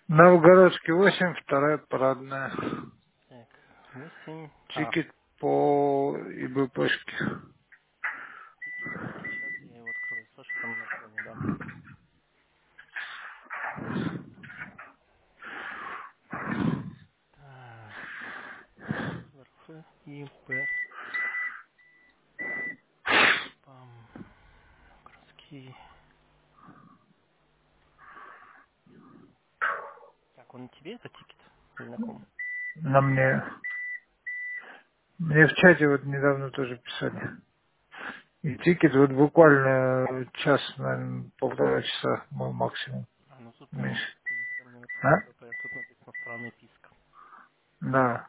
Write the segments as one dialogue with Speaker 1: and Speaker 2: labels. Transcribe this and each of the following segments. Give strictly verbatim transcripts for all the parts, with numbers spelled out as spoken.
Speaker 1: Новгородский восемь, вторая парадная.
Speaker 2: Так, восемь. А,
Speaker 1: Тикет по ИБПшке.
Speaker 2: тикет. Сейчас я его открою. Слушай, там название, да. Так, РФ, ИП, ПАМ, городские. Так, он тебе это тикет? Или на ком?
Speaker 1: На мне. Мне в чате вот недавно тоже писали. И тикет вот буквально час, наверное, полтора часа, мой максимум.
Speaker 2: А, ну тут прям,
Speaker 1: Меньше.
Speaker 2: м, прям не
Speaker 1: А?
Speaker 2: написано ИБП, тут написано странный писк.
Speaker 1: Да.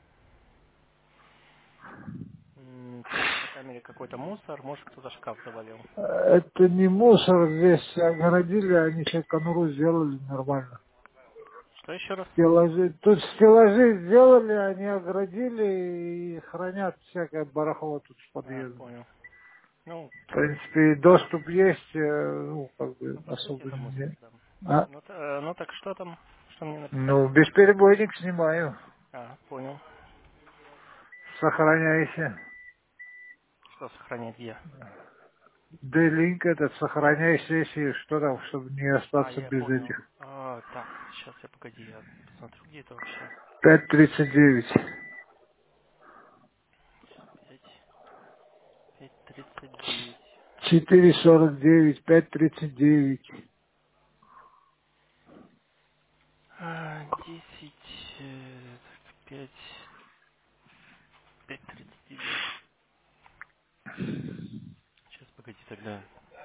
Speaker 2: М, Тут по камере какой-то мусор, может кто-то шкаф завалил.
Speaker 1: Это не мусор, здесь огородили, они сейчас конуру сделали нормально.
Speaker 2: Что еще раз?
Speaker 1: Стеллажи, тут стеллажи сделали, они оградили и хранят всякое барахло тут с
Speaker 2: А,
Speaker 1: подъездом.
Speaker 2: понял. Ну,
Speaker 1: В принципе, и доступ есть, э, ну, как бы
Speaker 2: ну по сути
Speaker 1: особо
Speaker 2: это мусор,
Speaker 1: не...
Speaker 2: да.
Speaker 1: А?
Speaker 2: Ну, т- э, ну так что там? Что мне написать?
Speaker 1: Ну, бесперебойник снимаю.
Speaker 2: А, понял.
Speaker 1: Сохраняйся.
Speaker 2: Что сохранять где?
Speaker 1: D-Link этот, сохраняй сессию, что там, чтобы не
Speaker 2: А,
Speaker 1: остаться
Speaker 2: я
Speaker 1: без
Speaker 2: понял.
Speaker 1: этих.
Speaker 2: А, так, сейчас я погоди, я посмотрю, где это вообще.
Speaker 1: пять тридцать девять.
Speaker 2: Пять, пять тридцать девять.
Speaker 1: четыре сорок девять, пять тридцать девять.
Speaker 2: А, десять, э, пять, пять тридцать девять. Сейчас погоди тогда.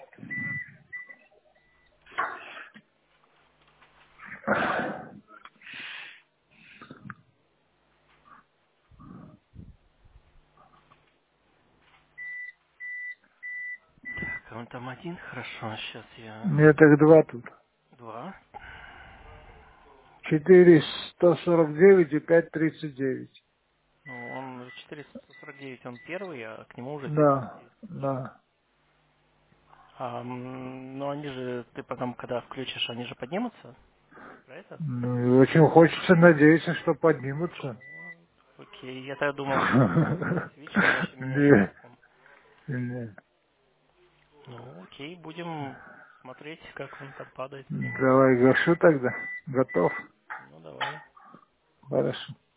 Speaker 2: Так, а он там один, хорошо, сейчас
Speaker 1: У
Speaker 2: я...
Speaker 1: меня так два тут.
Speaker 2: Два.
Speaker 1: четыре сто сорок девять и пять тридцать девять.
Speaker 2: Ну, он четыреста сорок девять, он первый, а к нему уже тридцать
Speaker 1: Да,
Speaker 2: девять подключен.
Speaker 1: да.
Speaker 2: А, м, но они же, ты потом, когда включишь, они же поднимутся? Про это?
Speaker 1: Ну, и очень хочется надеяться, что поднимутся.
Speaker 2: Ну, окей, я тогда думал, что он будет стоять. Видишь, он вообще меняется
Speaker 1: Не,
Speaker 2: писком.
Speaker 1: не.
Speaker 2: Ну, окей, будем смотреть, как он там падает,
Speaker 1: Давай
Speaker 2: поднимается.
Speaker 1: гашу тогда. Готов?
Speaker 2: Ну, давай.
Speaker 1: Хорошо.